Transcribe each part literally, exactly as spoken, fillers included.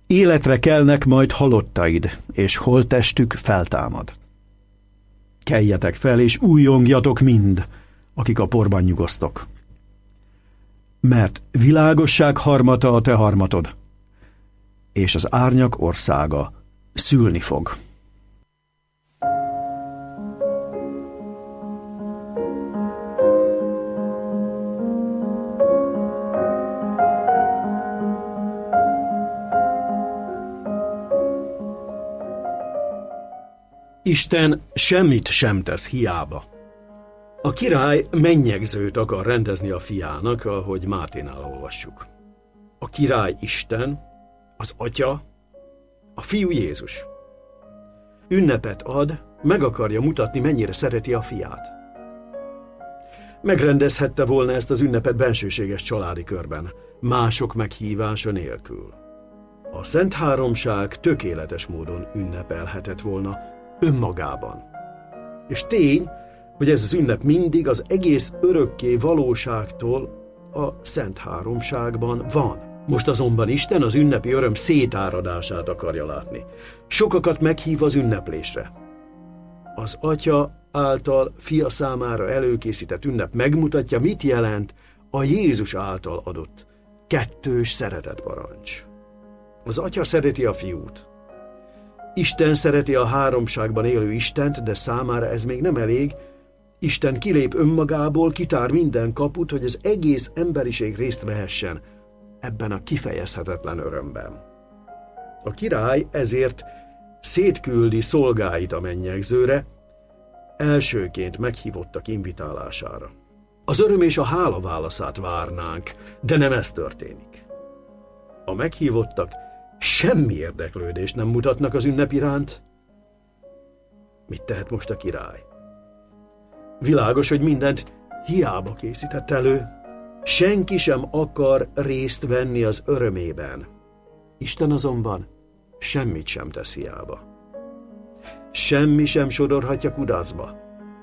Életre kelnek majd halottaid, és holttestük feltámad. Keljetek fel, és újjongjatok mind, akik a porban nyugosztok. Mert világosság harmata a te harmatod, és az árnyak országa szülni fog. Isten semmit sem tesz hiába. A király mennyegzőt akar rendezni a fiának, ahogy Máténál olvassuk. A király Isten, az Atya, a Fiú Jézus. Ünnepet ad, meg akarja mutatni, mennyire szereti a fiát. Megrendezhette volna ezt az ünnepet bensőséges családi körben, mások meghívása nélkül. A Szent Háromság tökéletes módon ünnepelhetett volna önmagában. És tény, hogy ez az ünnep mindig az egész örökké valóságtól a Szent Háromságban van. Most azonban Isten az ünnepi öröm szétáradását akarja látni. Sokakat meghív az ünneplésre. Az Atya által fia számára előkészített ünnep megmutatja, mit jelent a Jézus által adott kettős szeretetparancs. Az Atya szereti a fiút. Isten szereti a háromságban élő Istent, de számára ez még nem elég. Isten kilép önmagából, kitár minden kaput, hogy az egész emberiség részt vehessen ebben a kifejezhetetlen örömben. A király ezért szétküldi szolgáit a mennyegzőre, elsőként meghívottak invitálására. Az öröm és a hála válaszát várnánk, de nem ez történik. A meghívottak semmi érdeklődést nem mutatnak az ünnep iránt. Mit tehet most a király? Világos, hogy mindent hiába készített elő. Senki sem akar részt venni az örömében. Isten azonban semmit sem tesz hiába. Semmi sem sodorhatja kudarcba.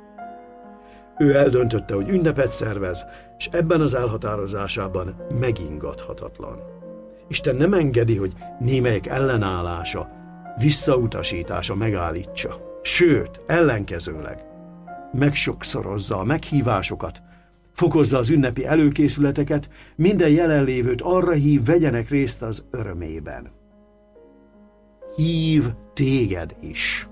Ő eldöntötte, hogy ünnepet szervez, és ebben az elhatározásában megingathatatlan. Isten nem engedi, hogy némelyek ellenállása, visszautasítása megállítsa. Sőt, ellenkezőleg megsokszorozza a meghívásokat, fokozza az ünnepi előkészületeket, minden jelenlévőt arra hív, vegyenek részt az örömében. Hív téged is.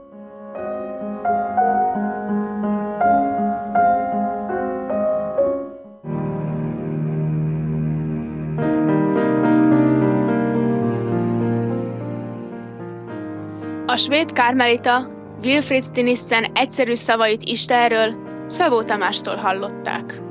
A svéd kármelita Wilfrid Stinissen egyszerű szavait Istenről Szabó Tamástól hallották.